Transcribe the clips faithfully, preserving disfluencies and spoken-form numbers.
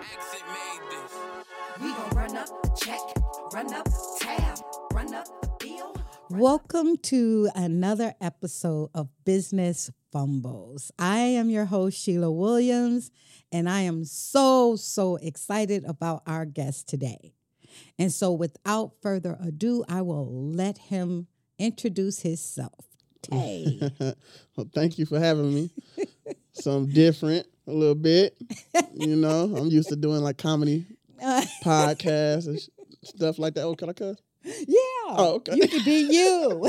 Accent made this. We gon' run up the check, run up the tab, run up the bill. Welcome to another episode of Business Fumbles. I am your host, Sheila Williams, and I am so, so excited about our guest today. And so without further ado, I will let him introduce himself. Tay. Well, thank you for having me. Something different a little bit. You know, I'm used to doing like comedy podcasts and sh- stuff like that. Oh, can I cuss? Yeah. Oh, okay. You can be you.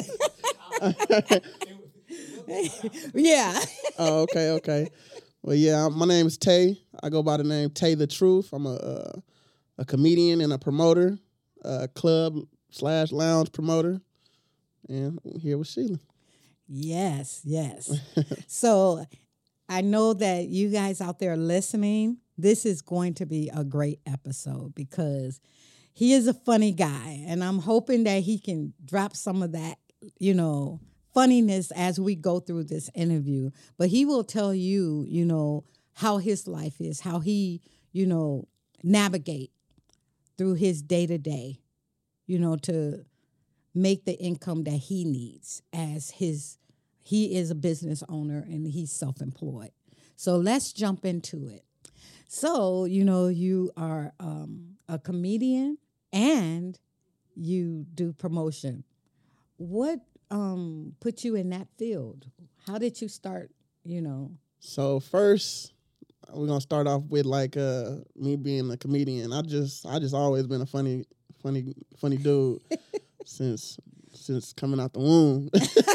Yeah. Oh, okay, okay. Well, yeah, my name is Tay. I go by the name Tay the Truth. I'm a uh, a comedian and a promoter, a club slash lounge promoter, and I'm here with Sheila. Yes, yes. So I know that you guys out there listening, this is going to be a great episode because he is a funny guy, and I'm hoping that he can drop some of that, you know, funniness as we go through this interview. But he will tell you, you know, how his life is, how he, you know, navigate through his day-to-day, you know, to make the income that he needs as his, he is a business owner and he's self-employed. So let's jump into it. So, you know, you are um, a comedian and you do promotion. What um, put you in that field? How did you start, you know? So first, we're gonna start off with like uh, me being a comedian. I just, I just always been a funny, funny, funny dude since since coming out the womb.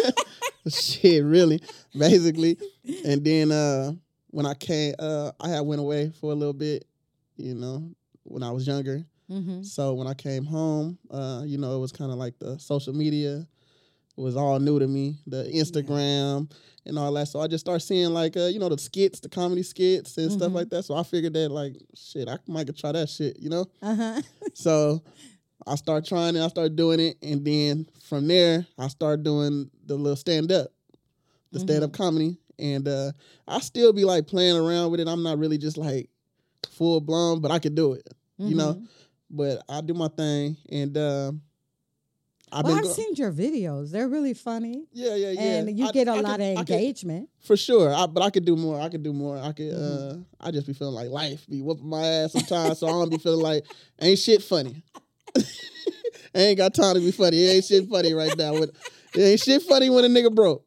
Shit, really, basically. And then uh, when I came, uh, I had went away for a little bit, you know, when I was younger. Mm-hmm. So when I came home, uh, you know, it was kind of like the social media was all new to me, the Instagram and all that. So I just started seeing like, uh, you know, the skits, the comedy skits and mm-hmm. stuff like that. So I figured that like, shit, I might could try that shit, you know? Uh-huh. So I started trying it, I started doing it. And then from there, I started doing the little stand-up, the mm-hmm. stand-up comedy. And uh, I still be like playing around with it. I'm not really just like full blown, but I could do it, mm-hmm. you know? But I do my thing, and uh, I've well, been. I've Go- seen your videos; they're really funny. Yeah, yeah, yeah. And you I, get a I lot could, of engagement could, for sure. I, but I could do more. I could do more. I could. Mm-hmm. Uh, I just be feeling like life be whooping my ass sometimes, so I don't be feeling like ain't shit funny. I ain't got time to be funny. It ain't shit funny right now. It ain't shit funny when a nigga broke.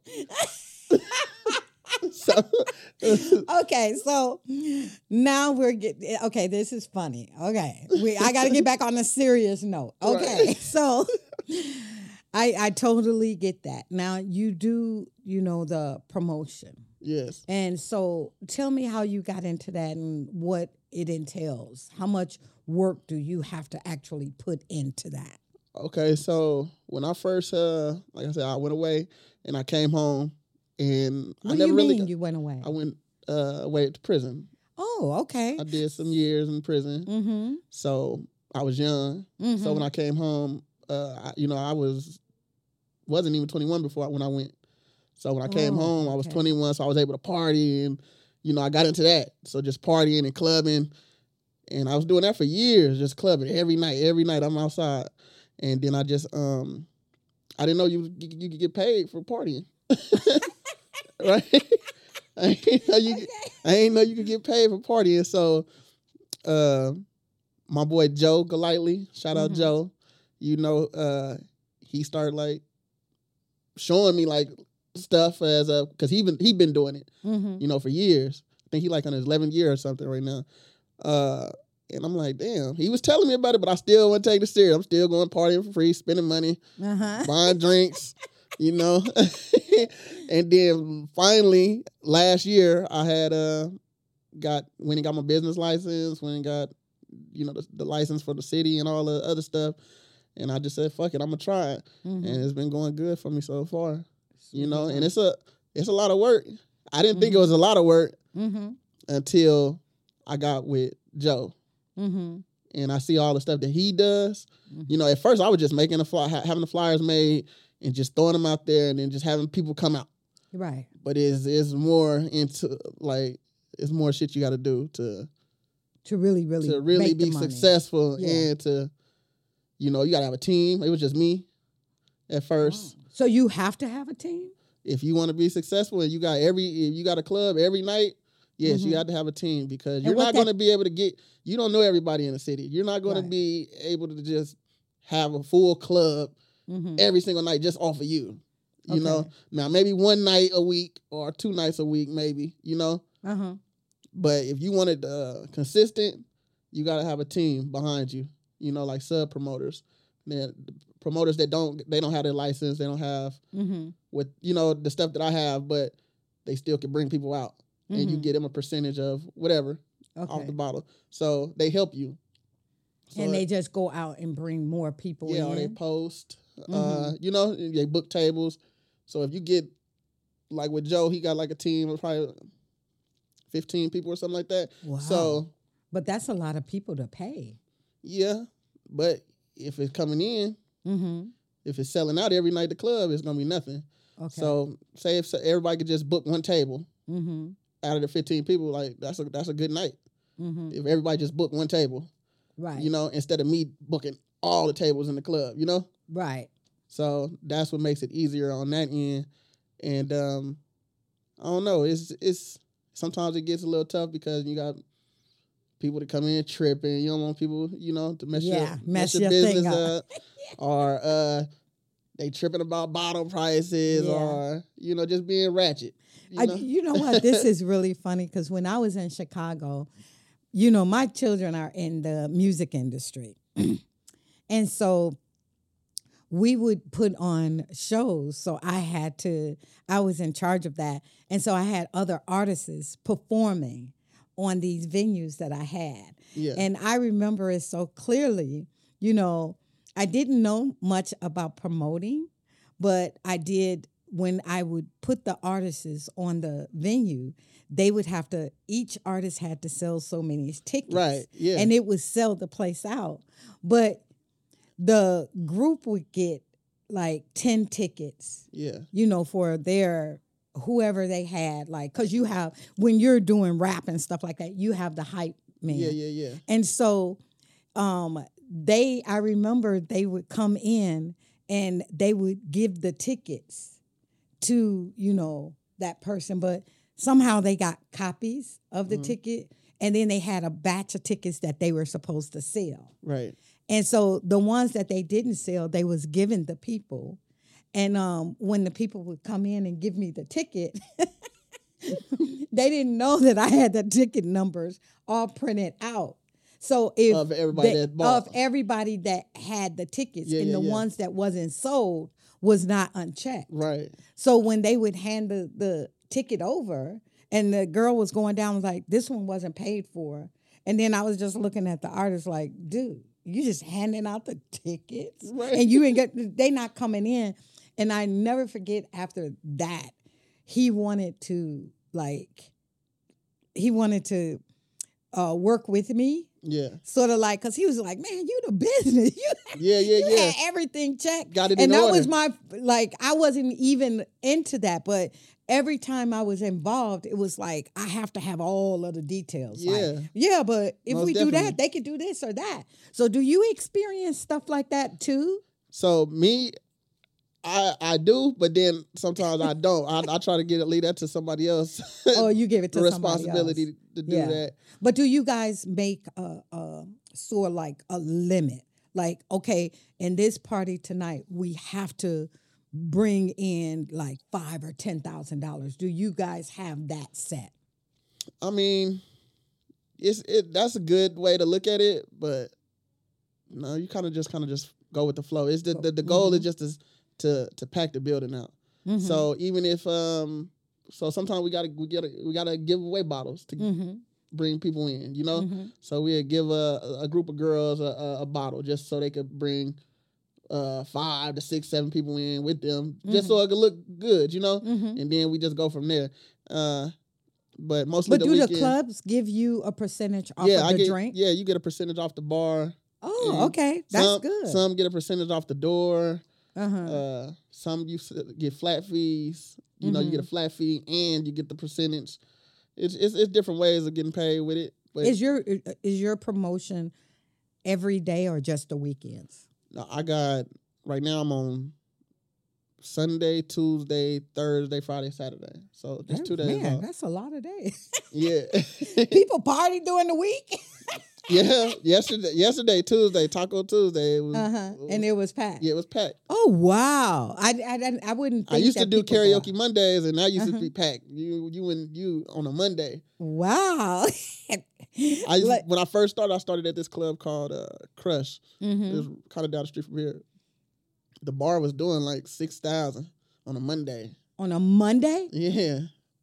So okay, so now we're getting okay. This is funny. Okay, we I got to get back on a serious note. Okay, right. So I I totally get that. Now you do you know the promotion. Yes. And so tell me how you got into that and what it entails. How much work do you have to actually put into that? Okay, so when I first uh like I said, I went away and I came home. And what I do never you really mean got, you went away? I went uh, away to prison. Oh, okay. I did some years in prison. Mm-hmm. So I was young. Mm-hmm. So when I came home, uh, I, you know, I was wasn't even twenty-one before I, when I went. So when I came oh, home, okay. I was twenty-one. So I was able to party, and you know, I got into that. So just partying and clubbing, and I was doing that for years, just clubbing every night. Every night I'm outside, and then I just um, I didn't know you you, you could get paid for partying. Right, I ain't know you. Okay. I ain't know you could get paid for partying. So, uh, my boy Joe Golightly, shout out mm-hmm. Joe. You know, uh, he started like showing me like stuff as a because he been he been doing it, mm-hmm. you know, for years. I think he like on his eleventh year or something right now. Uh, and I'm like, damn. He was telling me about it, but I still wouldn't take it serious. I'm still going partying for free, spending money, uh-huh. buying drinks. You know, and then finally last year I had uh got when and got my business license, when and got you know the, the license for the city and all the other stuff, and I just said fuck it, I'm gonna try it, mm-hmm. and it's been going good for me so far. You know, and it's a it's a lot of work. I didn't mm-hmm. think it was a lot of work mm-hmm. until I got with Joe. Mm-hmm. And I see all the stuff that he does. Mm-hmm. You know, at first I was just making the fly, having the flyers made and just throwing them out there and then just having people come out. Right. But it's it's more into like it's more shit you got to do to To really, really, to really make be the money. successful Yeah. and to, you know, you got to have a team. It was just me at first. Wow. So you have to have a team? If you want to be successful and you got every, if you got a club every night, yes, Mhm. you have to have a team because And you're what not that- going to be able to get, you don't know everybody in the city. You're not going Right. to be able to just have a full club Mm-hmm. every single night just off of you. You know, Okay. now maybe one night a week or two nights a week, maybe, you know, Uh-huh. but if you wanted uh, consistent, you got to have a team behind you, you know, like sub promoters. Then promoters that don't, they don't have their license, they don't have Mm-hmm. with, you know, the stuff that I have, but they still can bring people out and you Mhm. get them a percentage of whatever off Okay. the bottle. So they help you. So And they just go out and bring more people yeah, in. or they post, uh, Mhm. you know, they book tables. So if you get, like with Joe, he got like a team of probably fifteen people or something like that. Wow. So But that's a lot of people to pay. yeah, but if it's coming in, Mm-hmm. if it's selling out every night at the club, it's gonna be nothing. Okay. So say if everybody could just book one table Mm-hmm. out of the fifteen people, like that's a that's a good night. Mm-hmm. If everybody just book one table, Right. you know, instead of me booking all the tables in the club, you know. Right. So that's what makes it easier on that end. And um, I don't know, it's it's sometimes it gets a little tough because you got people that come in tripping. You don't want people, you know, to mess Yeah, your mess your your thing business up. up, or uh, they tripping about bottle prices, Yeah. or you know, just being ratchet. You I, know? you know what? This is really funny because when I was in Chicago, you know, my children are in the music industry. And so we would put on shows. So I had to, I was in charge of that. And so I had other artists performing on these venues that I had. Yeah. And I remember it so clearly. You know, I didn't know much about promoting, but I did when I would put the artists on the venue, they would have to, each artist had to sell so many tickets. Right, yeah. And it would sell the place out. But the group would get like ten tickets, yeah. you know, for their whoever they had, like, because you have, when you're doing rap and stuff like that, you have the hype man. Yeah, yeah, yeah. And so um, they, I remember they would come in and they would give the tickets to, you know, that person, but somehow they got copies of the Mhm. ticket, and then they had a batch of tickets that they were supposed to sell. Right. And so the ones that they didn't sell, they was giving the people. And um, when the people would come in and give me the ticket, they didn't know that I had the ticket numbers all printed out. So if Of everybody they- that bought. of everybody that had the tickets, Yeah, and yeah, the yeah. ones that wasn't sold was not unchecked. Right. So when they would hand the, the ticket over, and the girl was going down, was like, this one wasn't paid for. And then I was just looking at the artist like, dude, you just handing out the tickets, Right. and you ain't got, they not coming in. And I never forget after that, he wanted to like, he wanted to uh, work with me, Yeah. sort of like, cause he was like, man, you the business, you, Yeah, yeah, you yeah. had everything checked, Got it and in that order. was my like, I wasn't even into that, but every time I was involved, it was like I have to have all of the details. Like, Yeah. yeah, but if Most we do definitely. that, they could do this or that. So, do you experience stuff like that too? So me, I I do, but then sometimes I don't. I, I try to get it leave that to somebody else. Or you give it to the somebody responsibility else? to do Yeah. that. But do you guys make a, a sort of like a limit? Like, okay, in this party tonight, we have to bring in like five or ten thousand dollars. Do you guys have that set? I mean, it's it. That's a good way to look at it, but no, you kind of just kind of just go with the flow. It's the the, the goal Mhm. is just to to to pack the building out. Mhm. So even if um, so sometimes we gotta we gotta we gotta give away bottles to Mhm. bring people in. You know, Mhm. so we'd give a a group of girls a, a, a bottle just so they could bring uh five to six, seven people in with them, just so it could look good. You know, Mhm. and then we just go from there. Uh, but mostly But the do weekend, the clubs give you a percentage off yeah, of I the get, drink? yeah, you get a percentage off the bar. Oh, and okay, that's some, good. Some get a percentage off the door. uh-huh. Uh, some you s- get flat fees. You know, you get a Mhm. flat fee and you get the percentage. It's it's, it's different ways of getting paid with it. But Is your is your promotion every day or just the weekends? no, I got right now. I'm on Sunday, Tuesday, Thursday, Friday, Saturday. So just two days Man, off. that's a lot of days. Yeah. People party during the week. Yeah. Yesterday, yesterday, Tuesday, Taco Tuesday. It was, Uh huh. it was- And it was packed. yeah, it was packed. Oh wow! I I, I wouldn't. I Think used to that do people go karaoke out. Mondays, and that used Uh-huh. to be packed. You, you, and you on a Monday. Wow. I used, Like- when I first started, I started at this club called uh, Crush. Mhm. It was kind of down the street from here. The bar was doing like six thousand on a Monday. On a Monday? Yeah,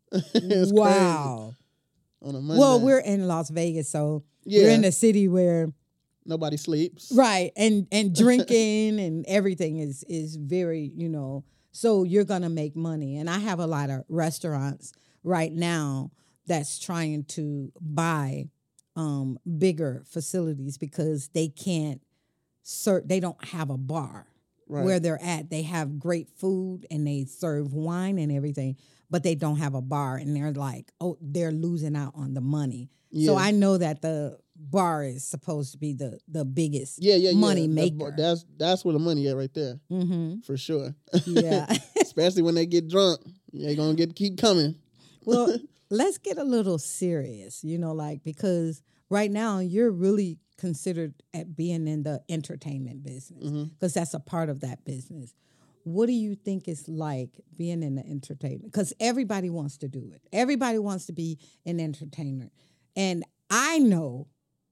it's Wow. crazy. On a Monday. Well, we're in Las Vegas, so yeah. we're in a city where Nobody sleeps. right and and drinking and everything is is very, you know, so you're going to make money. And I have a lot of restaurants right now that's trying to buy um bigger facilities because they can't serve, they don't have a bar. Right. Where they're at. They have great food and they serve wine and everything, but they don't have a bar, and they're like, oh, they're losing out on the money. So Yeah. I know that the bar is supposed to be the the biggest yeah, yeah, yeah. money That- maker. That's that's where the money at right there Mm-hmm. for sure. Yeah. Especially when they get drunk, they're gonna get keep coming. Well, let's get a little serious, you know, like because right now you're really considered at being in the entertainment business Mhm. because that's a part of that business. What do you think it's like being in the entertainment? Because everybody wants to do it. Everybody wants to be an entertainer. And I know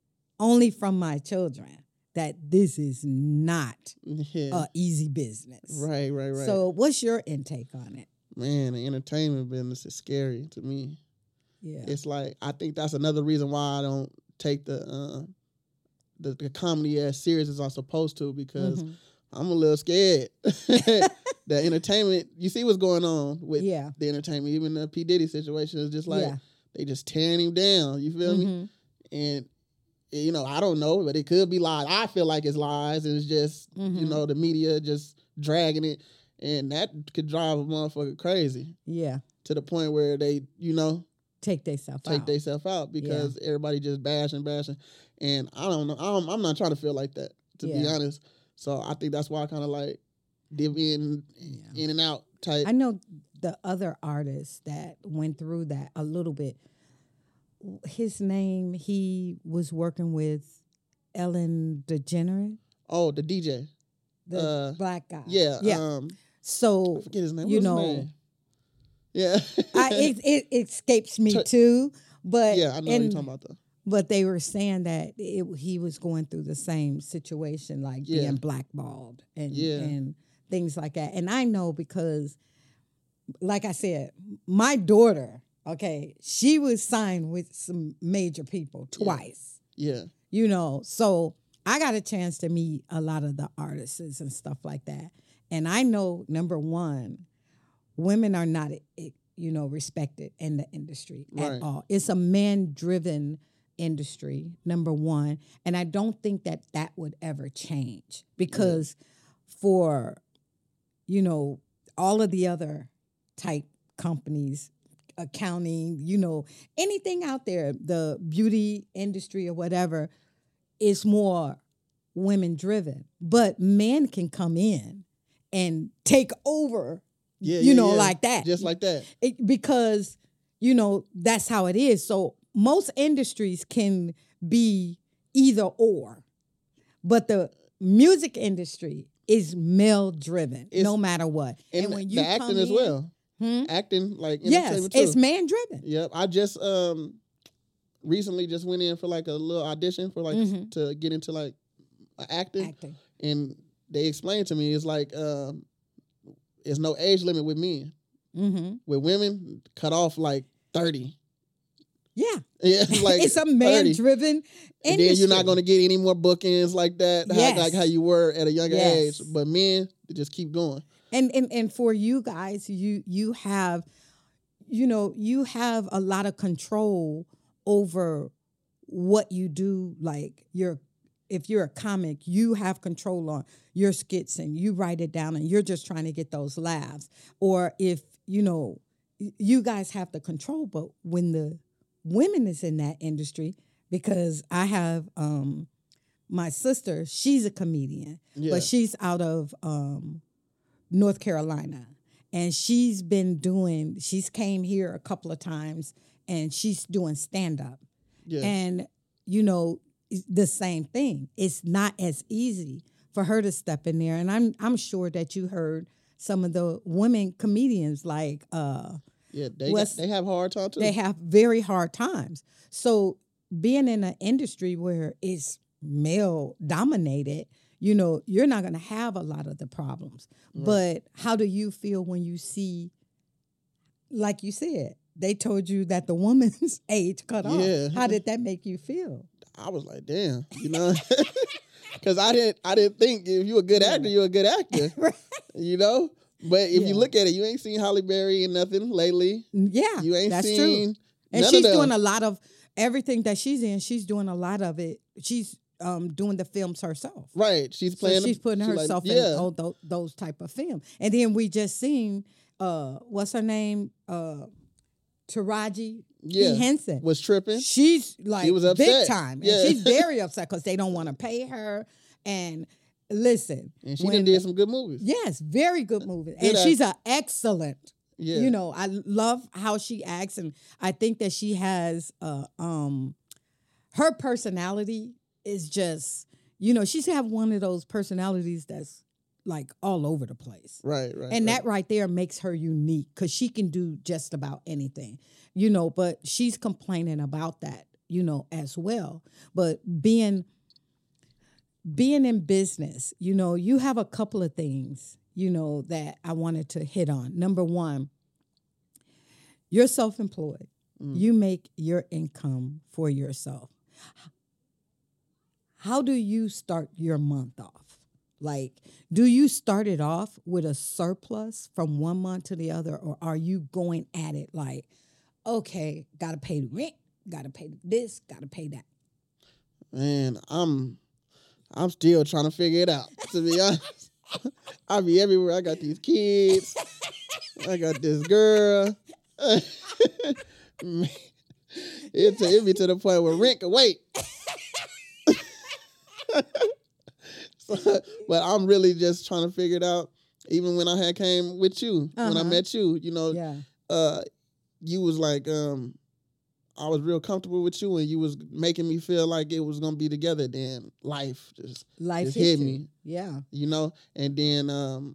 only from my children that this is not Yeah. a easy business. right, right, right. So what's your intake on it? Man, the entertainment business is scary to me. Yeah. It's like I think that's another reason why I don't take the uh, the, the comedy as serious as I'm supposed to because Mhm. I'm a little scared. The entertainment, you see what's going on with Yeah. the entertainment. Even the P Diddy situation is just like Yeah. they just tearing him down. You feel me? Mhm. And you know, I don't know, but it could be lies. I feel like it's lies, and it's just you Mhm. know the media just dragging it, and that could drive a motherfucker crazy Yeah. to the point where they, you know, Take themselves take out. themselves out because everybody just bashing, bashing, and I don't know. I'm, I'm not trying to feel like that, to be Yeah. honest. So I think that's why I kind of like dip in, Yeah. in and out type. I know the other artists that went through that a little bit. His name, he was working with Ellen DeGeneres, oh, the D J, the Uh, black guy. yeah, Yeah. Um, So I forget his name. you What's know, his name? Yeah, I, it, it escapes me Tu- too. But yeah, I know what and- you're talking about though. But they were saying that it, he was going through the same situation, like Yeah. being blackballed and Yeah. and things like that. And I know because, like I said, my daughter, okay, she was signed with some major people Yeah. twice. Yeah, You know, so I got a chance to meet a lot of the artists and stuff like that. And I know, number one, women are not, eh, you know, respected in the industry Right. at all. It's a man-driven industry, number one. And I don't think that that would ever change because for, you know, all of the other type companies, accounting, you know, anything out there, the beauty industry or whatever, is more women driven. But men can come in and take over, yeah, you yeah, know, yeah. like that. just like that. It- because, you know, that's how it is. So most industries can be either or, but the music industry is male driven, It's- no matter what. And, when the you acting come as in- well, Hmm? acting like Yes, entertainment too. it's man driven. Yep, I just um recently just went in for like a little audition for like Mhm. to get into like acting, Acting. and they explained to me it's like um there's no age limit with men. Mm-hmm. With women, cut off like thirty. Yeah, Yeah, like it's a man thirty. driven And then you're not going to get any more bookings like that, how- Yes. like how you were at a younger Yes. age. But men, they just keep going. and and and for you guys, you you have, you know, you have a lot of control over what you do. Like you're, if you're a comic, you have control on your skits and you write it down and you're just trying to get those laughs. Or if, you know, y- you guys have the control, but when the women is in that industry, because I have um, my sister. She's a comedian, Yeah. but she's out of um, North Carolina, and she's been doing. She's came here a couple of times, and she's doing stand up. Yeah. And you know it's the same thing. It's not as easy for her to step in there, and I'm I'm sure that you heard some of the women comedians like. Uh, yeah, they What's- got, they have a hard time too. They have very hard times. So being in an industry where it's male dominated, you know, you're not going to have a lot of the problems. Right. But how do you feel when you see, like you said, they told you that the woman's age cut Yeah. off? How did that make you feel? I was like, damn, you know, because I didn't I didn't think if you a good Yeah. actor, you're a good actor, you know. But if Yeah. you look at it, you ain't seen Halle Berry and nothing lately. Yeah, You ain't that's seen true. And none she's of them. doing a lot of everything that she's in. She's doing a lot of it. She's um, doing the films herself. Right, she's So playing. she's the- putting she like- herself in yeah. all those, those type of film. And then we just seen uh, what's her name, uh, Taraji Yeah. P. Henson. was tripping. She's like She was big upset. time, Yeah. and she's very upset because they don't want to pay her. And listen, And she when- done did some good movies. yes, very good movie, Good and she's an excellent. Yeah. You know, I love how she acts, and I think that she has uh, um, her personality is just, you know, she's have one of those personalities that's like all over the place. Right, right. And right. that right there makes her unique because she can do just about anything, you know, but she's complaining about that, you know, as well. But being being in business, you know, you have a couple of things, you know, that I wanted to hit on. Number one, you're self-employed. Mm. You make your income for yourself. How do you start your month off? Like, do you start it off with a surplus from one month to the other, or are you going at it like, okay, got to pay the rent, got to pay this, got to pay that? Man, I'm I'm still trying to figure it out. To be honest, I be everywhere. I got these kids. I got this girl. Man, it it be to the point where rent can wait. So, but I'm really just trying to figure it out. Even when I had came with you, when I Uh-huh. met you, you know, Yeah. uh, you was like, um, I was real comfortable with you, and you was making me feel like it was gonna be together. Then life just, Life just hit hit you. me, Yeah. you know. And then um,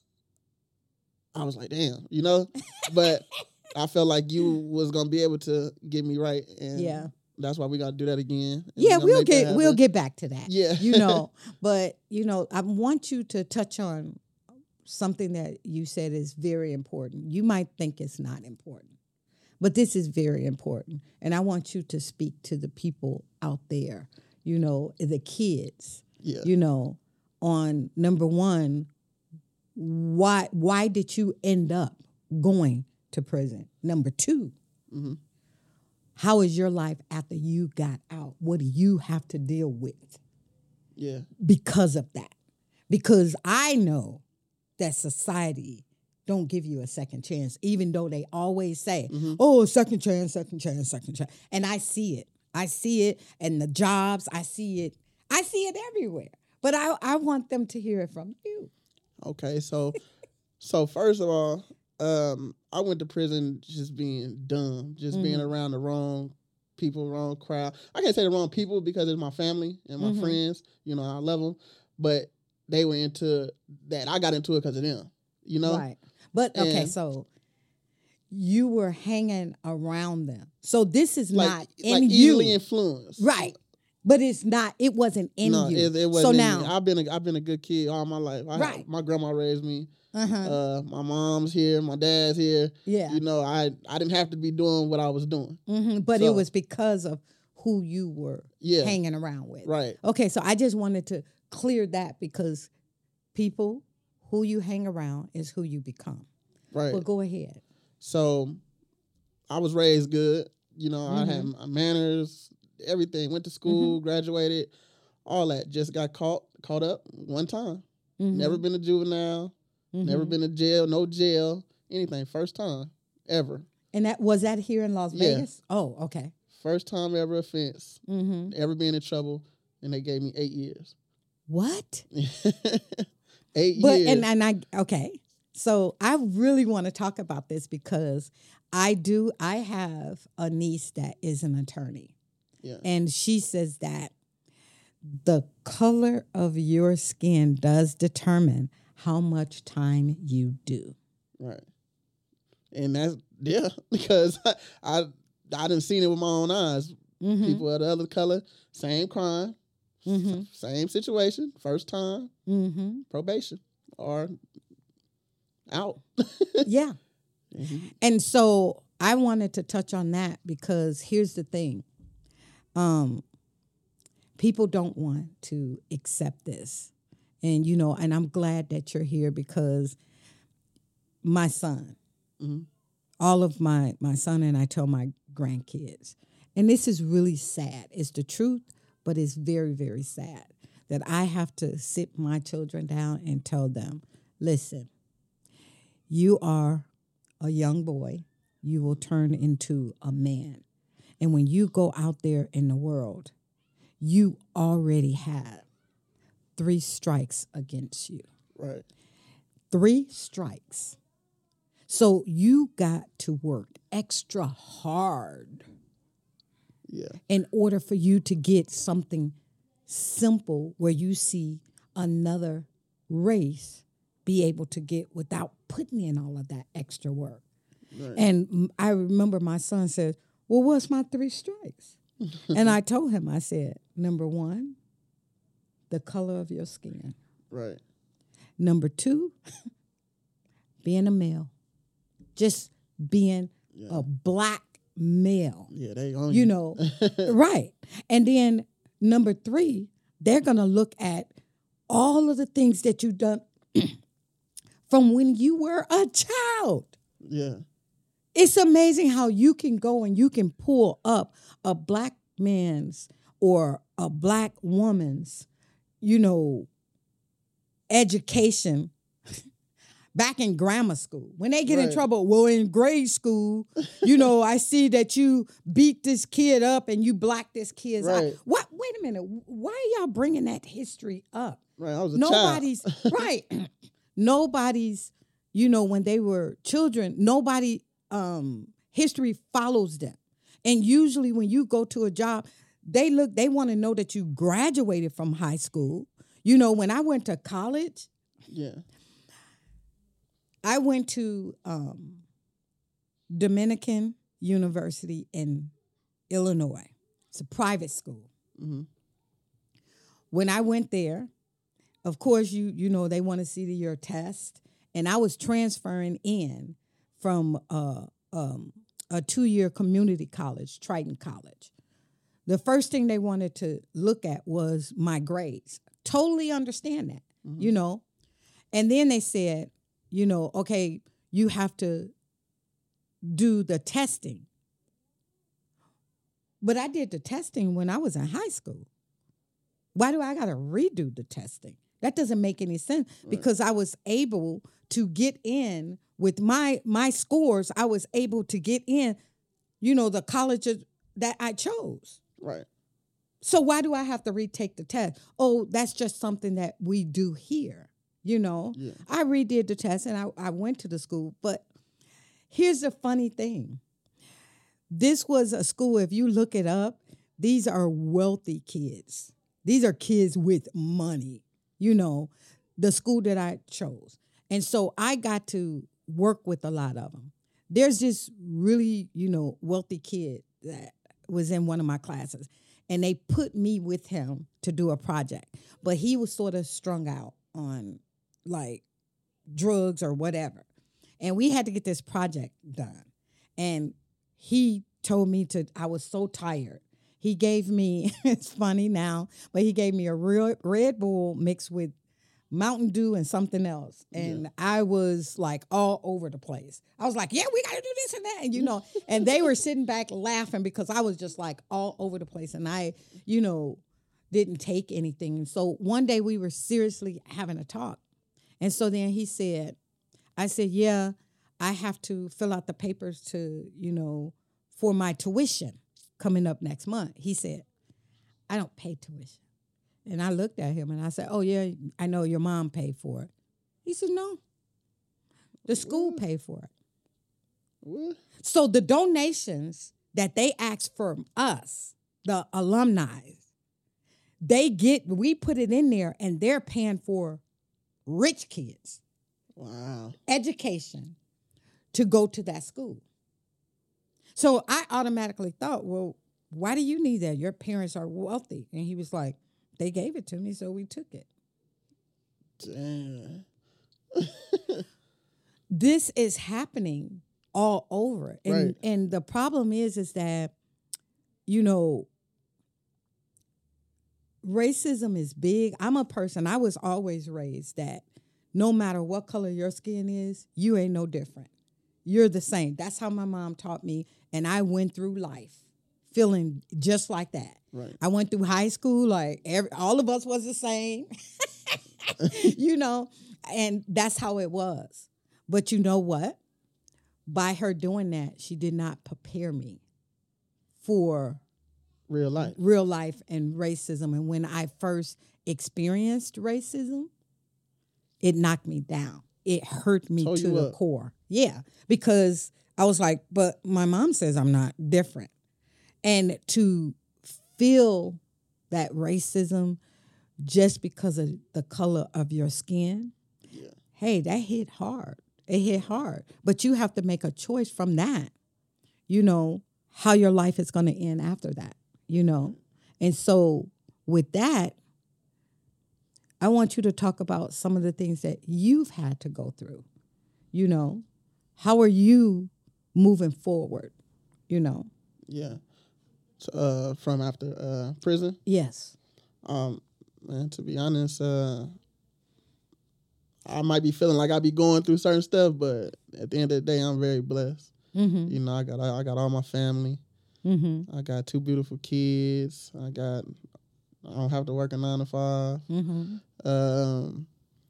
I was like, damn, you know. But I felt like you was gonna be able to get me right, and Yeah. that's why we gotta do that again. and Yeah, we gotta we'll make that get we'll happen. get back to that. Yeah. You know, but you know, I want you to touch on something that you said is very important. You might think it's not important, but this is very important. And I want you to speak to the people out there, you know, the kids, Yeah. you know, on number one, why why did you end up going to prison? Number two, hmm how is your life after you got out? What do you have to deal with Yeah. because of that? Because I know that society don't give you a second chance, even though they always say, Mhm. oh, second chance, second chance, second chance. And I see it. I see it in the jobs. I see it. I see it everywhere. But I, I want them to hear it from you. Okay, so so first of all, um, I went to prison just being dumb, just being Mhm. around the wrong people, wrong crowd. I can't say the wrong people because it's my family and my Mhm. friends. You know, I love them, but they were into that. I got into it because of them. You know, Right. But okay, And- so you were hanging around them. So this is like not in like you. easily influenced. Right. But it's not, it wasn't in no, you. it, it wasn't. so in now, me. I've been a, I've been a good kid all my life. I, Right. My grandma raised me. uh-huh. Uh, my mom's here. My dad's here. yeah. You know, I I didn't have to be doing what I was doing. hmm But it so- was because of who you were Yeah. hanging around with. Right. Okay, so I just wanted to clear that because people, who you hang around is who you become. Right. Well, go ahead. So I was raised good. You know, I had Mm-hmm. my manners, everything. Went to school, graduated, all that. Just got caught, caught up one time. Mhm. Never been a juvenile, never Mhm. been to jail, no jail, anything. First time ever. And that was that here in Las Yeah. Vegas? Oh, okay. First time ever offense, Mm-hmm. ever been in trouble, and they gave me eight years. What? eight But years. and and I okay. So I really want to talk about this because I do I have a niece that is an attorney. Yeah. And she says that the color of your skin does determine how much time you do. Right. And that's yeah, because I I, I done seen it with my own eyes. Mm-hmm. People of the other color, same crime, Mm-hmm. same situation, first time, Mm-hmm. probation, or out. Yeah. Mm-hmm. And so I wanted to touch on that because here's the thing. Um, people don't want to accept this. And, you know, and I'm glad that you're here because my son, Mm-hmm. all of my, my son and I tell my grandkids, and this is really sad. It's the truth, but it's very, very sad that I have to sit my children down and tell them, listen, you are a young boy. You will turn into a man. And when you go out there in the world, you already have three strikes against you. Right. Three strikes. So you got to work extra hard Yeah. in order for you to get something simple where you see another race be able to get without putting in all of that extra work. Right. And m- I remember my son said, well, what's my three strikes? And I told him, I said, number one, the color of your skin. Right. Number two, being a male. Just being Yeah. a black male. Yeah, they own You know, right. And then number three, they're going to look at all of the things that you've done from when you were a child. Yeah. It's amazing how you can go and you can pull up a black man's or a black woman's, you know, education back in grammar school. When they get in Right. trouble, well, in grade school, you know, I see that you beat this kid up and you blacked this kid's eye. Right. What? Wait a minute. Why are y'all bringing that history up? Right. I was a Nobody's child. right. Nobody's, you know, when they were children, nobody um history follows them. And usually when you go to a job, they look, they want to know that you graduated from high school. You know, when I went to college, Yeah. I went to um Dominican University in Illinois. It's a private school. Mm-hmm. When I went there, of course, you you know, they want to see your test. And I was transferring in from uh, um, a two-year community college, Triton College. The first thing they wanted to look at was my grades. Totally understand that, Mm-hmm. you know. And then they said, you know, okay, you have to do the testing. But I did the testing when I was in high school. Why do I got to redo the testing? That doesn't make any sense Right. because I was able to get in with my my scores. I was able to get in, you know, the colleges that I chose. Right. So why do I have to retake the test? Oh, that's just something that we do here. You know, Yeah. I redid the test and I, I went to the school. But here's the funny thing. This was a school, if you look it up, these are wealthy kids. These are kids with money, you know, the school that I chose. And so I got to work with a lot of them. There's this really, you know, wealthy kid that was in one of my classes, and they put me with him to do a project. But he was sort of strung out on like drugs or whatever. And we had to get this project done. And he told me to, I was so tired. He gave me, it's funny now, but he gave me a real Red Bull mixed with Mountain Dew and something else. And Yeah. I was like all over the place. I was like, yeah, we got to do this and that. And, you know, and they were sitting back laughing because I was just like all over the place. And I, you know, didn't take anything. And so one day we were seriously having a talk. And so then he said, I said, yeah, I have to fill out the papers to, you know, for my tuition. coming up next month. He said, I don't pay tuition. And I looked at him and I said, oh, yeah, I know your mom paid for it. He said, no, the school What? paid for it. What? So the donations that they ask from us, the alumni, they get, we put it in there and they're paying for rich kids, Wow. education to go to that school. So I automatically thought, well, why do you need that? Your parents are wealthy. And he was like, they gave it to me, so we took it. Damn. This is happening all over. And Right. and the problem is, is that, you know, racism is big. I'm a person, I was always raised that no matter what color your skin is, you ain't no different. You're the same. That's how my mom taught me. And I went through life feeling just like that. Right. I went through high school, like every, all of us was the same, you know, and that's how it was. But you know what? By her doing that, she did not prepare me for Real life. real life and racism. And when I first experienced racism, it knocked me down. It hurt me Tore to you the up. core. Yeah, because I was like, but my mom says I'm not different. And to feel that racism just because of the color of your skin, Yeah. hey, that hit hard. It hit hard. But you have to make a choice from that, you know, how your life is going to end after that, you know. And so with that, I want you to talk about some of the things that you've had to go through, you know. How are you moving forward, you know? Yeah. So, uh, from after uh, prison, Yes. um, man, to be honest, uh, I might be feeling like I be going through certain stuff, but at the end of the day, I'm very blessed. Mm-hmm. You know, I got I got all my family. Mm-hmm. I got two beautiful kids. I got I don't have to work a nine to five. Mm-hmm. Um,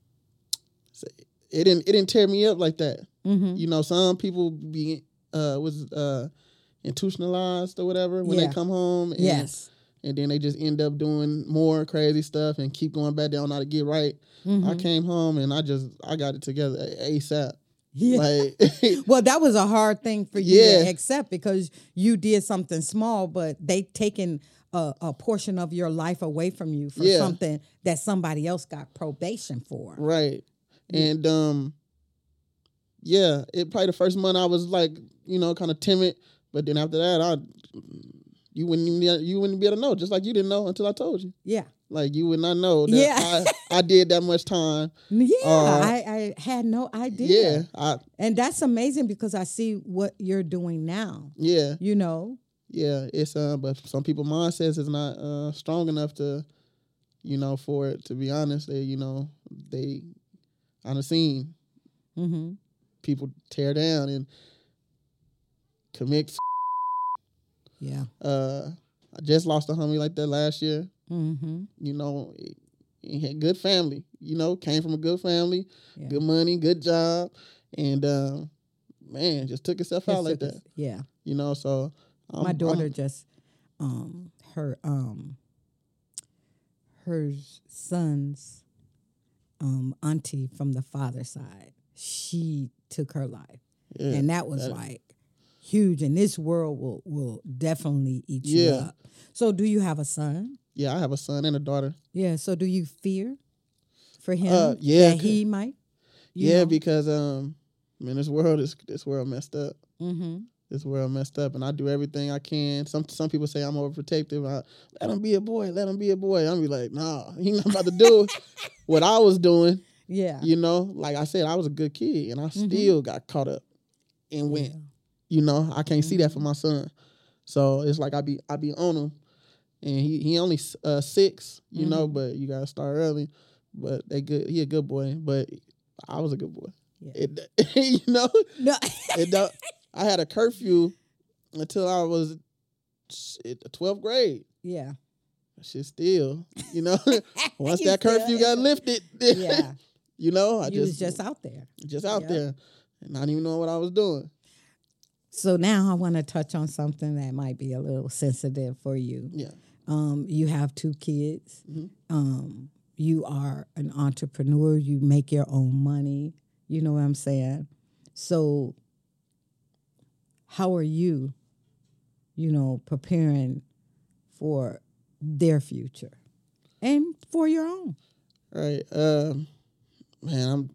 so it didn't it didn't tear me up like that. Mm-hmm. You know, some people be uh was uh institutionalized or whatever when Yeah. they come home. And, Yes. and then they just end up doing more crazy stuff and keep going back. They don't know how to get right. Mm-hmm. I came home and I just I got it together ASAP. Yeah. Like Well, that was a hard thing for you Yeah. to accept because you did something small, but they taken a, a portion of your life away from you for Yeah. something that somebody else got probation for. right. And um yeah, it probably the first month I was like, you know, kind of timid, but then after that I you wouldn't even, you wouldn't be able to know, just like you didn't know until I told you. Yeah. Like you would not know that Yeah. I, I did that much time. Yeah. Uh, I, I had no idea. Yeah, I And that's amazing because I see what you're doing now, yeah. you know? Yeah, it's uh, but some people mindsets is not uh strong enough to, you know, for it. To be honest, they you know they, on the scene, Mm-hmm. people tear down and commit. Yeah. Uh, I just lost a homie like that last year. Mm-hmm. You know, he, he had good family. You know, came from a good family, Yeah. good money, good job, and uh, man, just took himself out like that. Yeah. You know, so I'm, My daughter I'm- just um her um her son's um auntie from the father's side, she took her life. yeah, And that was that- like huge. And this world will will definitely eat you Yeah. up. So do you have a son? yeah. I have a son and a daughter. Yeah. So do you fear for him Uh, yeah, that he might? you Yeah, know? because um, man, this world is this world messed up. Mm-hmm. This world messed up, and I do everything I can. Some some people say I'm overprotective. I, let him be a boy. Let him be a boy. I'm be like, nah, he not about to do what I was doing. Yeah. You know, like I said, I was a good kid, and I Mhm. still got caught up and went. Yeah. You know, I can't see that for Mhm. my son. So it's like I be I be on him, and he he only uh, six. You know, Mhm. but you gotta start early. But they good. He a good boy, but I was a good boy. Yeah. It, you know, No. it don't, I had a curfew until I was shit, the twelfth grade. yeah. Shit, still, you know, once You that still- curfew got lifted, Yeah. you know, I you just was just out there. just out Yep. there, and not even knowing what I was doing. So now I want to touch on something that might be a little sensitive for you. Yeah. Um, you have two kids. Mm-hmm. Um, you are an entrepreneur. You make your own money. You know what I'm saying? So how are you, you know, preparing for their future and for your own? Right. Um, man, I'm.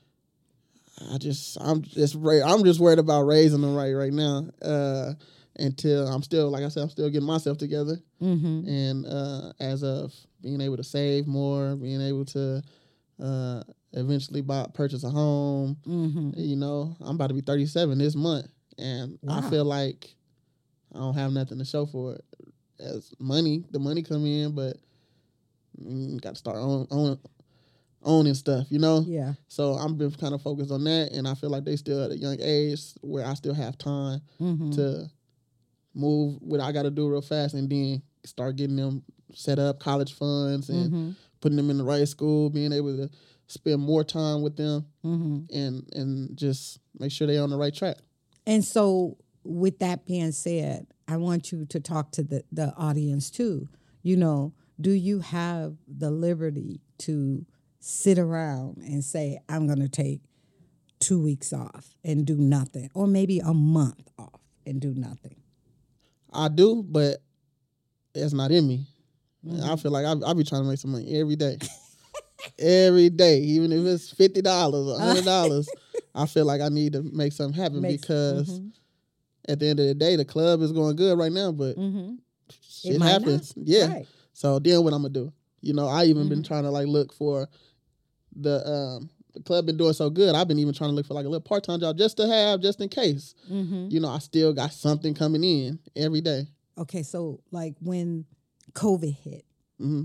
I just, I'm just, ra- I'm just worried about raising them right right now. Uh, until I'm still, like I said, I'm still getting myself together. Mm-hmm. And uh, as of being able to save more, being able to uh, eventually buy, purchase a home, Mm-hmm. you know, I'm about to be thirty-seven this month, and Wow. I feel like I don't have nothing to show for it. As money, the money come in, but you got to start own, own, owning stuff, you know? Yeah. So I'm been kind of focused on that, and I feel like they still at a young age where I still have time Mm-hmm. to move what I got to do real fast, and then start getting them set up, college funds, and Mm-hmm. putting them in the right school, being able to spend more time with them, Mm-hmm. and and just make sure they're on the right track. And so, with that being said, I want you to talk to the, the audience too. You know, do you have the liberty to sit around and say, I'm going to take two weeks off and do nothing, or maybe a month off and do nothing? I do, but it's not in me. Mm-hmm. I feel like I, I be trying to make some money every day. Every day, even if it's fifty dollars or one hundred dollars, I feel like I need to make something happen. Makes- because mm-hmm. at the end of the day, the club is going good right now, but Mm-hmm. shit might happens. not. Yeah. Right. So then what I'm going to do? You know, I even Mm-hmm. been trying to like look for the, um, the club been doing so good. I've been even trying to look for like a little part-time job just to have, just in case. Mm-hmm. You know, I still got something coming in every day. Okay, so like when COVID hit, Mm-hmm.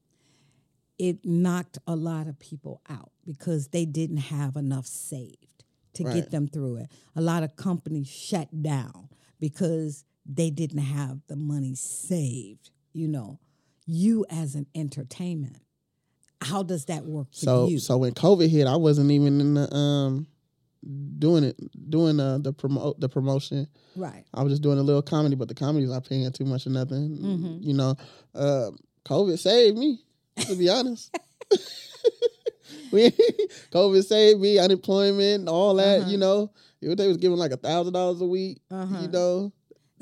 it knocked a lot of people out because they didn't have enough saved to Right. get them through it. A lot of companies shut down because they didn't have the money saved. You know, you as an entertainment, how does that work for So you? so when COVID hit, I wasn't even in the um doing it doing uh, the promote the promotion. Right. I was just doing a little comedy, but the comedy's not paying too much or nothing. Mhm. You know, uh, COVID saved me, to be honest. we, COVID saved me, unemployment, all that. Uh-huh. You know, if they was giving like a thousand dollars a week, Uh-huh. you know,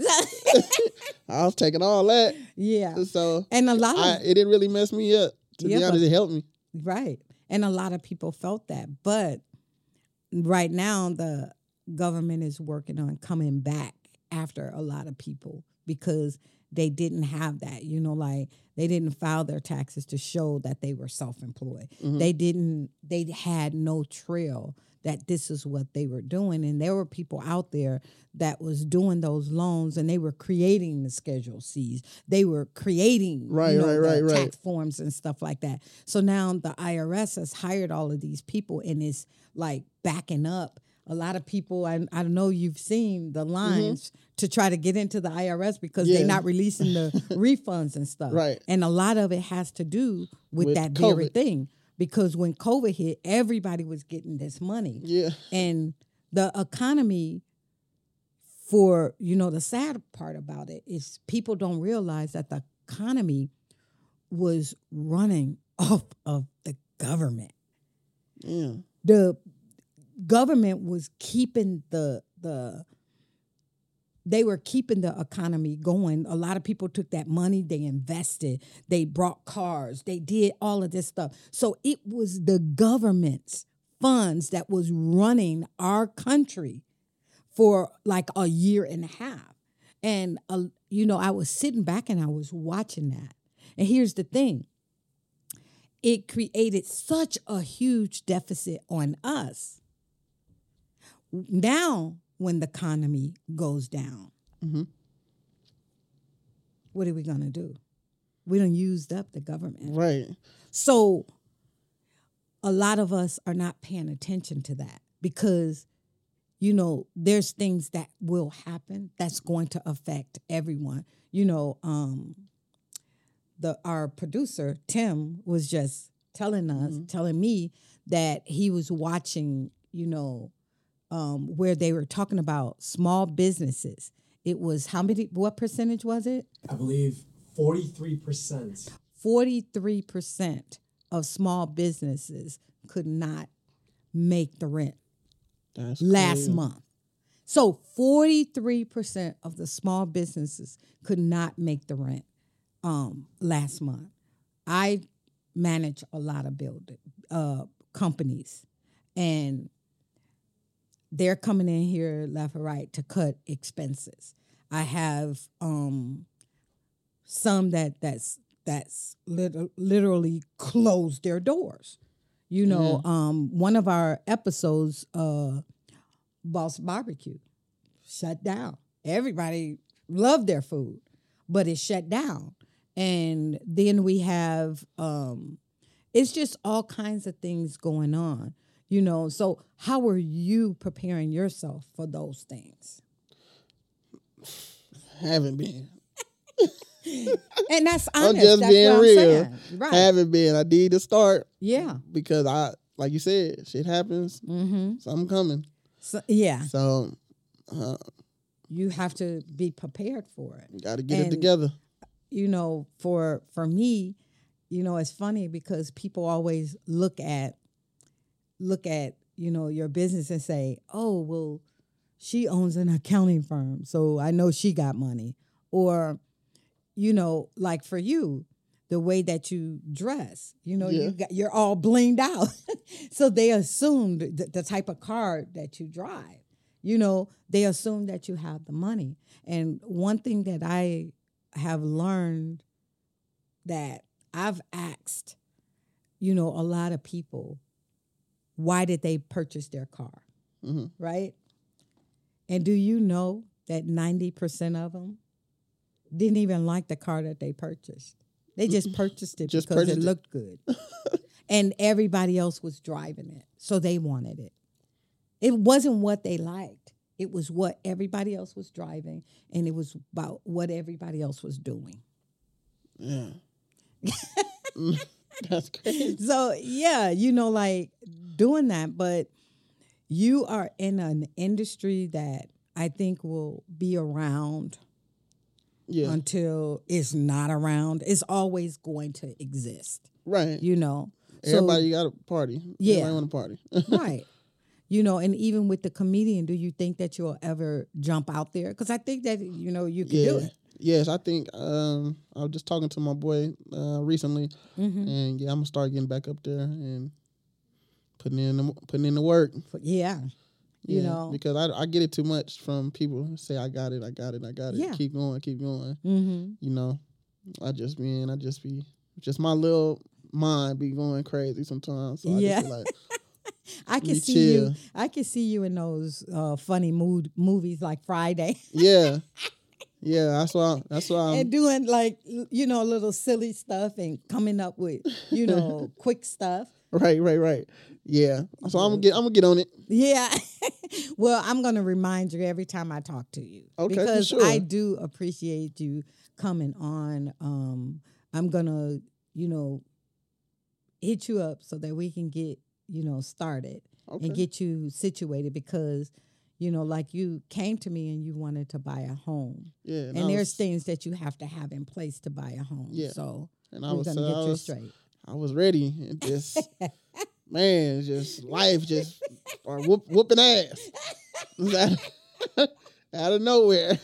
I was taking all that. Yeah. So And a lot of I, it didn't really mess me up. To Yeah, be honest, but- it helped me. Right. And a lot of people felt that. But right now, the government is working on coming back after a lot of people because they didn't have that. You know, like they didn't file their taxes to show that they were self-employed. Mhm. They didn't, they had no trail that this is what they were doing. And there were people out there that was doing those loans and they were creating the Schedule C's. They were creating Right, you know, right, the right, right. tax forms and stuff like that. So now the I R S has hired all of these people and is like backing up. A lot of people, I, I know you've seen the lines to try to get into the I R S because Yeah. they're not releasing the refunds and stuff. Right. And a lot of it has to do with, With that very COVID. thing. Because when COVID hit, everybody was getting this money. Yeah. And the economy, for, you know, the sad part about it is people don't realize that the economy was running off of the government. Yeah. The government was keeping the the they were keeping the economy going. A lot of people took that money, they invested, they brought cars, they did all of this stuff. So it was the government's funds that was running our country for like a year and a half. And, uh, you know, I was sitting back and I was watching that. And here's the thing. It created such a huge deficit on us. Now, when the economy goes down, Mm-hmm. what are we going to do? We done used up the government. Right. So a lot of us are not paying attention to that because, you know, there's things that will happen that's going to affect everyone. You know, um, the our producer, Tim, was just telling us, Mhm. telling me that he was watching, you know, um, where they were talking about small businesses. It was how many? What percentage was it? I believe forty-three percent. Forty-three percent of small businesses could not make the rent That's last crazy. month. So forty-three percent of the small businesses could not make the rent um, last month. I manage a lot of building uh, companies, and they're coming in here left or right to cut expenses. I have um, some that that's that's lit- literally closed their doors. You know, um, one of our episodes, uh, Boss Barbecue, shut down. Everybody loved their food, but it shut down. And then we have, um, it's just all kinds of things going on, you know. So how are you preparing yourself for those things? Haven't been. And that's honest. I'm just that's being what I'm real. saying. Right. Haven't been. I need to start Yeah. because I, like you said, shit happens. Mm-hmm. Something coming. So, yeah. So, uh, You have to be prepared for it. got to get it And- together. You know, for for me, you know, it's funny because people always look at look at, you know, your business and say, "Oh, well, she owns an accounting firm, so I know she got money." Or, you know, like for you, the way that you dress, you know, Yeah. you got you're all blinged out. So they assumed the, the type of car that you drive. You know, they assume that you have the money. And one thing that I have learned that I've asked, you know, a lot of people, why did they purchase their car, hmm right? And do you know that ninety percent of them didn't even like the car that they purchased? They just purchased it Just because purchased it it. looked good. And everybody else was driving it, so they wanted it. It wasn't what they liked. It was what everybody else was driving, and it was about what everybody else was doing. Yeah. Mm, That's crazy. So, yeah, you know, like doing that, but you are in an industry that I think will be around Yeah. until it's not around. It's always going to exist, Right. you know. Everybody got a party. Yeah. Everybody want a party. Right. You know, and even with the comedian, do you think that you'll ever jump out there? Because I think that, you know, you can yeah. do it. Yes, I think um, I was just talking to my boy uh, recently, Mm-hmm. and yeah, I'm gonna start getting back up there and putting in the, putting in the work. Yeah. You Yeah, know. because I I get it too much from people who say I got it, I got it, I got it. Yeah. Keep going, keep going. Mm-hmm. You know, I just man, I just be just my little mind be going crazy sometimes. So I Yeah. just be like, I can Me see you. chill. I can see you in those uh, funny mood movies like Friday, yeah, yeah. That's why. That's why. and I'm, doing like you know little silly stuff and coming up with you know quick stuff. right, right, right. Yeah. So I'm gonna get. I'm gonna get on it. Yeah. Well, I'm going to remind you every time I talk to you Okay, for because sure. I do appreciate you coming on. Um, I'm going to you know hit you up so that we can get you know started Okay. and get you situated because. You know, like you came to me and you wanted to buy a home. Yeah. And I there's was, things that you have to have in place to buy a home. Yeah. So and I we're was. gonna uh, get I you was, straight. I was ready. And just man, just life just or whoop, whooping ass out, out of nowhere.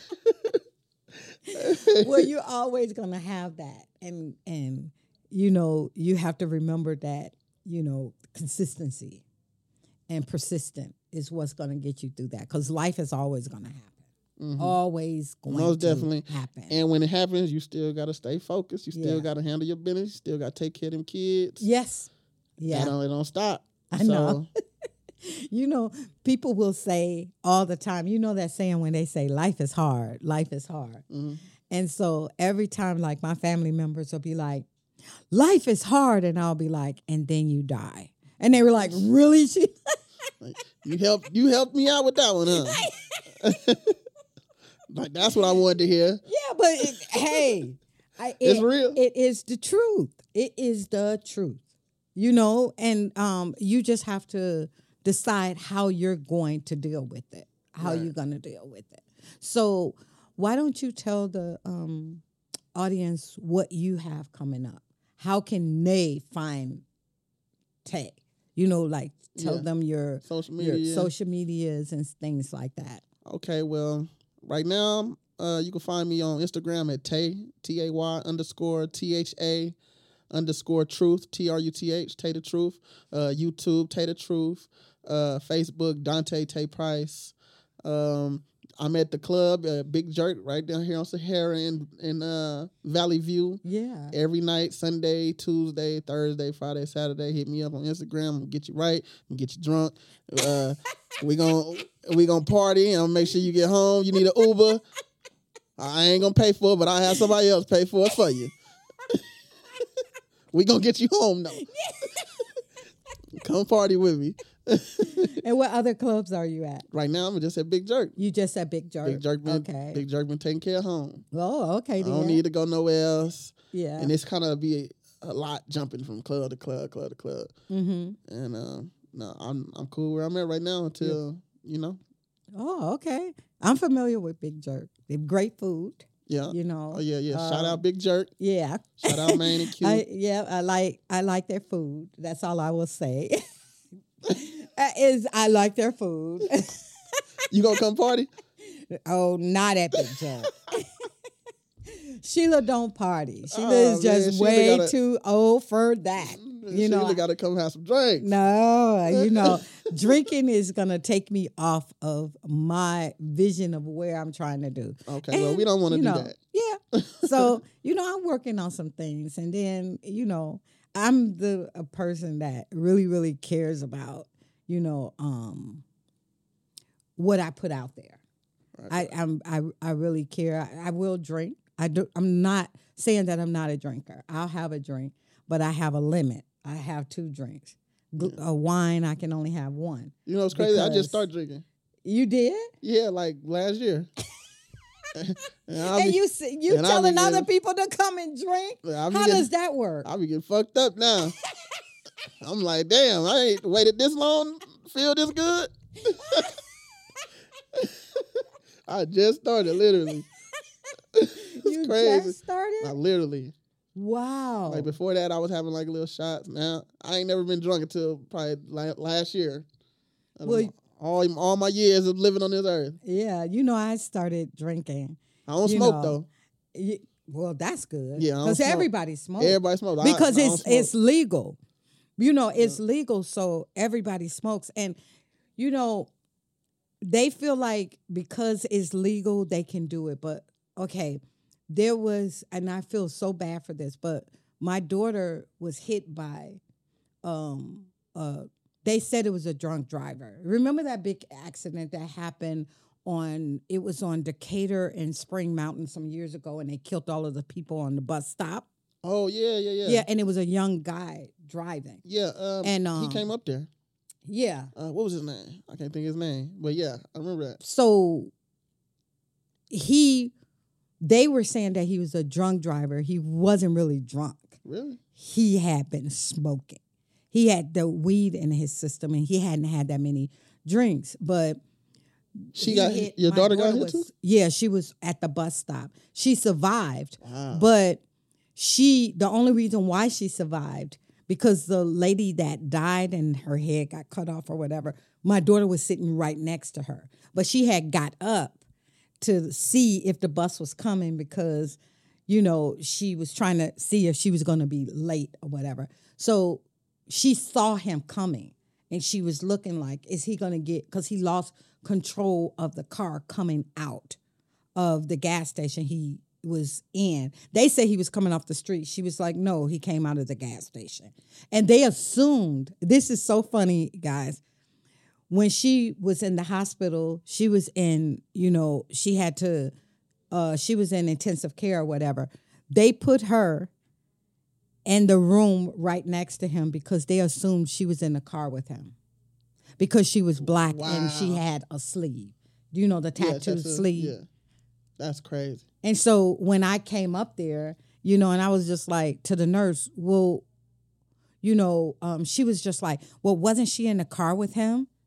Well, you're always gonna have that. And and you know, you have to remember that, you know, consistency and persistent is what's gonna get you through that. Because life is always gonna happen. Mhm. Always going Most to definitely. happen. And when it happens, you still got to stay focused. You still Yeah. got to handle your business. You still got to take care of them kids. Yes. It Yeah. don't, it don't stop. I So, know. You know, people will say all the time, you know that saying when they say life is hard, life is hard. mhm. And so every time, like my family members will be like, life is hard. And I'll be like, and then you die. And they were like, really? She Like, you helped you helped me out with that one, huh? Like that's what I wanted to hear. Yeah, but it, hey, I, It's it- real. It is the truth. It is the truth. You know, and um, you just have to decide how you're going to deal with it, how Right. you're going to deal with it. So why don't you tell the um, audience what you have coming up? How can they find Tay? You know, like tell Yeah. them your, Social your media. social medias and things like that. Okay, well, right now, uh, you can find me on Instagram at Tay, T A Y underscore T H A underscore truth, T R U T H, Tay the Truth. Uh, YouTube, Tay the Truth. Uh, Facebook, Dante Tay Price. Um, I'm at the club, uh, Big Jerk, right down here on Sahara in, in uh, Valley View. Yeah. Every night, Sunday, Tuesday, Thursday, Friday, Saturday. Hit me up on Instagram. I'll get you right. I'll get you drunk. Uh, we gon' we gonna party and I'll make sure you get home. You need an Uber. I ain't gonna pay for it, but I'll have somebody else pay for it for you. We gonna get you home though. Come party with me. And what other clubs are you at? Right now, I'm just at Big Jerk. You just at Big Jerk. Big Jerk been, Okay. Big Jerk been taking care of home. Oh, okay. I don't then. need to go nowhere else. Yeah. And it's kind of be a, a lot jumping from club to club, club to club. Mm-hmm. And uh, no, I'm I'm cool where I'm at right now until you know. Oh, okay. I'm familiar with Big Jerk. They have great food. Yeah. You know. Oh yeah, yeah. Shout Um, out Big Jerk. Yeah. Shout out Maine and Q. I, yeah, I like I like their food. That's all I will say. Uh, Is I like their food. You gonna come party? Oh, not at Big Jerk. Sheila don't party. Sheila Oh, is man, just Sheila way gotta- too old for that. You know, got to come have some drinks. no, you know, drinking is gonna take me off of my vision of where I'm trying to do. Okay, well, And, we don't want to you do know, that. Yeah. So, you know, I'm working on some things. And then, you know, I'm the a person that really, really cares about, you know, um, what I put out there. Right. I I'm, I I really care. I, I will drink. I do. I'm not saying that I'm not a drinker. I'll have a drink, but I have a limit. I have two drinks. Gl- A wine, I can only have one. You know, it's crazy. I Because- just started drinking. You did, Yeah, like last year. and I'll and be, you s- you and I'll be telling other getting- people to come and drink. I'll be How getting- does that work? I'll be getting fucked up now. I'm like, damn, I ain't waited this long, feel this good. I just started, literally. It's You crazy. just started? I literally. Wow. Like before that, I was having like little shots. Now I ain't never been drunk until probably la- last year. Out of Well, all all my years of living on this earth, yeah, you know, I started drinking. I don't You smoke know, though. Y- Well, that's good. Yeah, I don't because smoke. everybody smokes. Everybody smokes I- because I don't it's smoke. it's legal. You know, it's legal, so everybody smokes, and you know, they feel like because it's legal, they can do it. But okay, there was, and I feel so bad for this, but my daughter was hit by, um, uh, they said it was a drunk driver. Remember that big accident that happened on? It was on Decatur and Spring Mountain some years ago, and they killed all of the people on the bus stop. Oh yeah, yeah, yeah, Yeah, and it was a young guy driving. yeah. Um, And, he um, came up there. Yeah. Uh, what was his name? I can't think of his name, but yeah, I remember that. So he, they were saying that he was a drunk driver. He wasn't really drunk. Really? He had been smoking. He had the weed in his system, and he hadn't had that many drinks. But She he got hit- your my daughter got hit was- too. Yeah, she was at the bus stop. She survived, Wow. but she, the only reason why she survived, because the lady that died and her head got cut off or whatever, my daughter was sitting right next to her. But she had got up to see if the bus was coming because, you know, she was trying to see if she was going to be late or whatever. So she saw him coming and she was looking like, is he going to get, because he lost control of the car coming out of the gas station he was in. They say he was coming off the street. She was like, no, he came out of the gas station. And they assumed, this is so funny, guys. When she was in the hospital, she was in, you know, she had to, uh, she was in intensive care or whatever. They put her in the room right next to him because they assumed she was in the car with him because she was black and she Wow. had a sleeve. Do you know the Yeah, tattoo that's a- sleeve? Yeah, that's crazy. And so when I came up there, you know, and I was just like to the nurse, well, you know, um, she was just like, well, wasn't she in the car with him?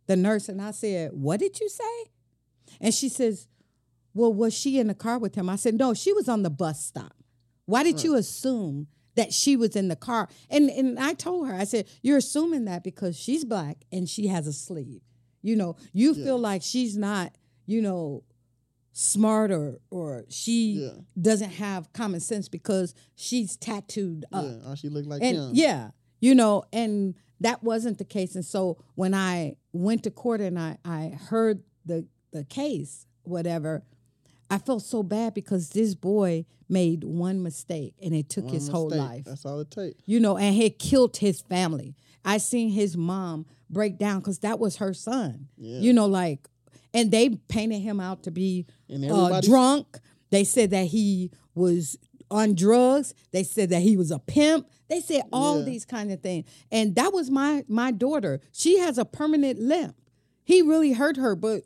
the nurse. And I said, what did you say? And she says, well, was she in the car with him? I said, no, she was on the bus stop. Why did you assume that she was in the car? And and I told her, I said, you're assuming that because she's black and she has a sleeve. You know, you Yeah. feel like she's not, you know, smart or, or she Yeah. doesn't have common sense because she's tattooed up. Yeah, oh, she looked like And him. yeah, you know, and that wasn't the case. And so when I went to court and I, I heard the, the case, whatever, I felt so bad because this boy made one mistake and it took One his whole mistake. life. That's all it takes. You know, and it killed his family. I seen his mom break down because that was her son. Yeah. You know, like, and they painted him out to be And uh, everybody- drunk. They said that he was on drugs. They said that he was a pimp. They said all Yeah. these kind of things. And that was my my daughter. She has a permanent limp. He really hurt her, but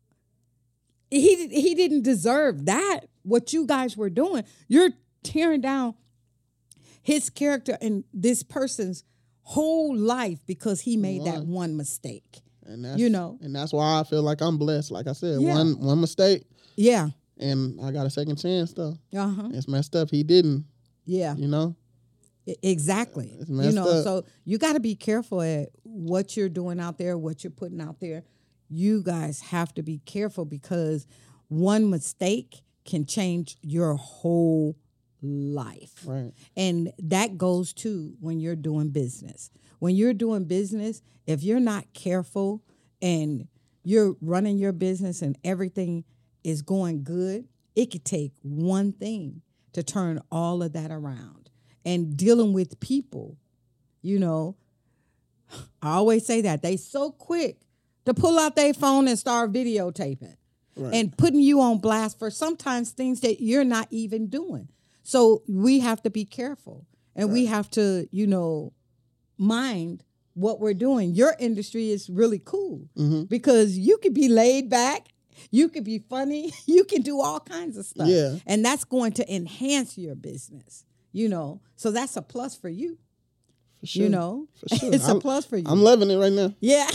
he he didn't deserve that. What you guys were doing, you're tearing down his character and this person's whole life because he made that One. one mistake. And that's, You know. and that's why I feel like I'm blessed. Like I said, Yeah. one one mistake, Yeah. and I got a second chance though. Uh huh. It's messed up. He didn't. Yeah. You know. E- Exactly. It's You messed know, up. so you got to be careful at what you're doing out there, what you're putting out there. You guys have to be careful because one mistake can change your whole life. Right. And that goes to when you're doing business. When you're doing business, if you're not careful and you're running your business and everything is going good, it could take one thing to turn all of that around. And dealing with people, you know, I always say that they so quick to pull out their phone and start videotaping Right. and putting you on blast for sometimes things that you're not even doing. So we have to be careful and we have to, you know, mind what we're doing. Your industry is really cool Mm-hmm. because you could be laid back, you could be funny, you can do all kinds of stuff. Yeah. And that's going to enhance your business, you know. So that's a plus for you, For sure. you know. For sure. It's I'm, a plus for you. I'm loving it right now. yeah.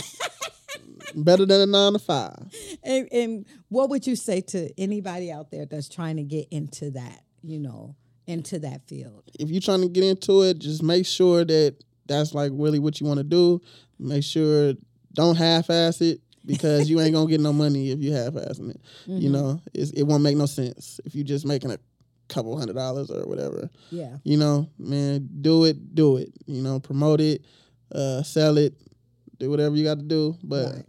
Better than a nine to five. and, and what would you say to anybody out there that's trying to get into that, you know, into that field? If you're trying to get into it, just make sure that that's like really what you want to do. Make sure don't half-ass it because you ain't gonna get no money if you half-assing it. Mm-hmm. You know, it's, it won't make no sense if you just making a couple hundred dollars or whatever. Yeah. You know, man, do it, do it. You know, promote it, uh, sell it, do whatever you got to do. But Right.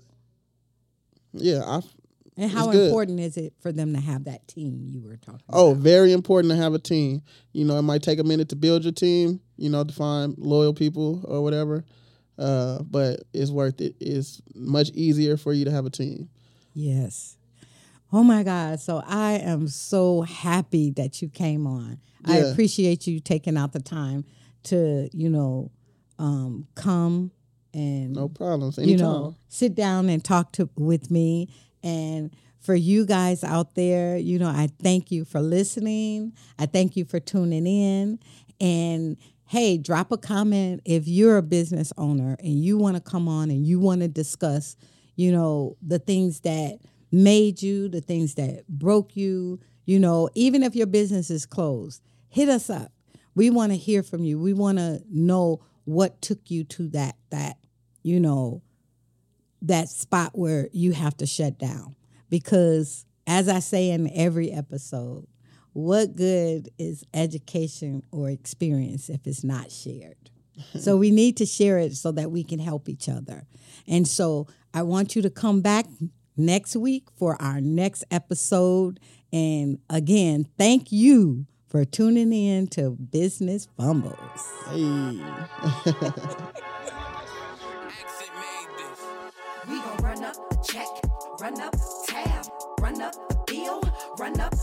yeah, I. And how It's good. important is it for them to have that team you were talking Oh, about? very important to have a team. You know, it might take a minute to build your team, you know, to find loyal people or whatever. Uh, but it's worth it. It's much easier for you to have a team. Yes. Oh my God. So I am so happy that you came on. I Yeah. appreciate you taking out the time to, you know, um, come and No problems. you Anytime. know, sit down and talk to with me. And for you guys out there, you know, I thank you for listening. I thank you for tuning in. And hey, drop a comment if you're a business owner and you want to come on and you want to discuss, you know, the things that made you, the things that broke you, you know, even if your business is closed, hit us up. We want to hear from you. We want to know what took you to that, that, you know, that spot where you have to shut down. Because as I say in every episode, what good is education or experience if it's not shared? So we need to share it so that we can help each other. And so I want you to come back next week for our next episode. And again, thank you for tuning in to Business Fumbles. Hey. We gon' run up a check, run up tab, run up a bill, run up